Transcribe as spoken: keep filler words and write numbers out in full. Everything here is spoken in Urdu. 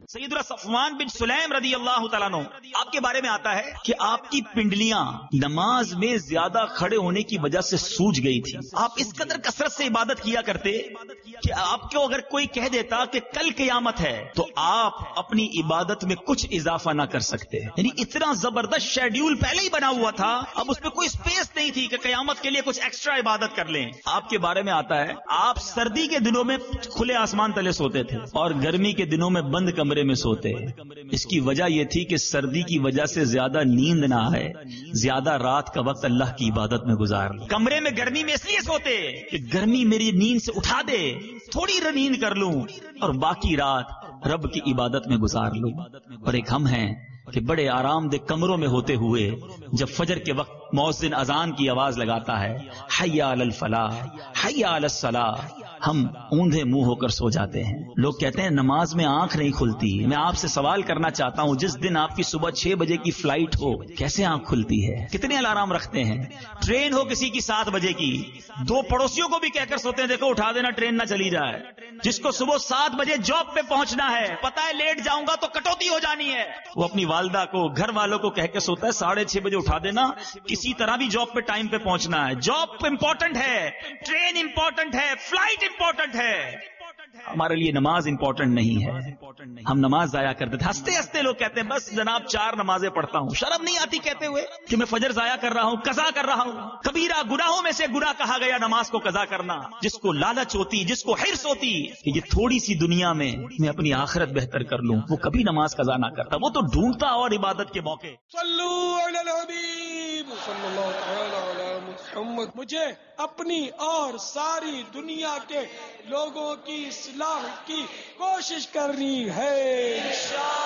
سیدنا صفوان بن سلیم رضی اللہ تعالیٰ عنہ، آپ کے بارے میں آتا ہے کہ آپ کی پنڈلیاں نماز میں زیادہ کھڑے ہونے کی وجہ سے سوج گئی تھی. آپ اس قدر کثرت سے عبادت کیا کرتے کہ آپ کو اگر کوئی کہہ دیتا کہ کل قیامت ہے تو آپ اپنی عبادت میں کچھ اضافہ نہ کر سکتے. یعنی اتنا زبردست شیڈیول پہلے ہی بنا ہوا تھا، اب اس میں کوئی سپیس نہیں تھی کہ قیامت کے لیے کچھ ایکسٹرا عبادت کر لیں. آپ کے بارے میں آتا ہے آپ سردی کے دنوں میں کھلے آسمان تلے سوتے تھے اور گرمی کے دنوں میں بند کمرے میں سوتے. اس کی وجہ یہ تھی کہ سردی کی وجہ سے زیادہ نیند نہ آئے، زیادہ رات کا وقت اللہ کی عبادت میں گزار لیں. کمرے میں گرمی میں اس لیے سوتے کہ گرمی میری نیند سے اٹھا دے، تھوڑی نیند کر لوں اور باقی رات رب کی عبادت میں گزار لوں. اور ایک ہم ہیں کہ بڑے آرام دہ کمروں میں ہوتے ہوئے جب فجر کے وقت مؤذن اذان کی آواز لگاتا ہے حی علی الفلاح حی علی الصلاح، ہم اوندھے منہ ہو کر سو جاتے ہیں. لوگ کہتے ہیں نماز میں آنکھ نہیں کھلتی. میں آپ سے سوال کرنا چاہتا ہوں، جس دن آپ کی صبح چھ بجے کی فلائٹ ہو کیسے آنکھ کھلتی ہے؟ کتنے الارم رکھتے ہیں؟ ٹرین ہو کسی کی سات بجے کی، دو پڑوسیوں کو بھی کہہ کر سوتے ہیں دیکھو اٹھا دینا ٹرین نہ چلی جائے. جس کو صبح سات بجے جاب پہ پہنچنا ہے، پتا ہے لیٹ جاؤں گا تو کٹوتی ہو جانی ہے، وہ اپنی والدہ کو گھر والوں کو کہہ کے سوتا ہے ساڑھے چھ بجے اٹھا دینا، کسی طرح بھی جاب پہ ٹائم پہ پہنچنا ہے. جاب امپورٹنٹ ہے، ٹرین امپورٹنٹ ہے، فلائٹ امپورٹنٹ ہے. ہمارے لیے نماز امپورٹنٹ نہیں ہے. ہم نماز ضائع کرتے تھے. ہنستے ہنستے لوگ کہتے ہیں بس جناب چار نمازیں پڑھتا ہوں. شرم نہیں آتی کہتے ہوئے کہ میں فجر ضائع کر رہا ہوں، قضا کر رہا ہوں. کبیرہ گناہوں میں سے گناہ کہا گیا نماز کو قضا کرنا. جس کو لالچ ہوتی، جس کو حرص ہوتی کہ یہ تھوڑی سی دنیا میں میں اپنی آخرت بہتر کر لوں، وہ کبھی نماز قضا نہ کرتا. وہ تو ڈھونڈتا اور عبادت کے موقع. صلو علی الحبیب صلی اللہ تعالی علی محمد. مجھے اپنی اور ساری دنیا کے لوگوں کی اصلاح کی کوشش کرنی ہے.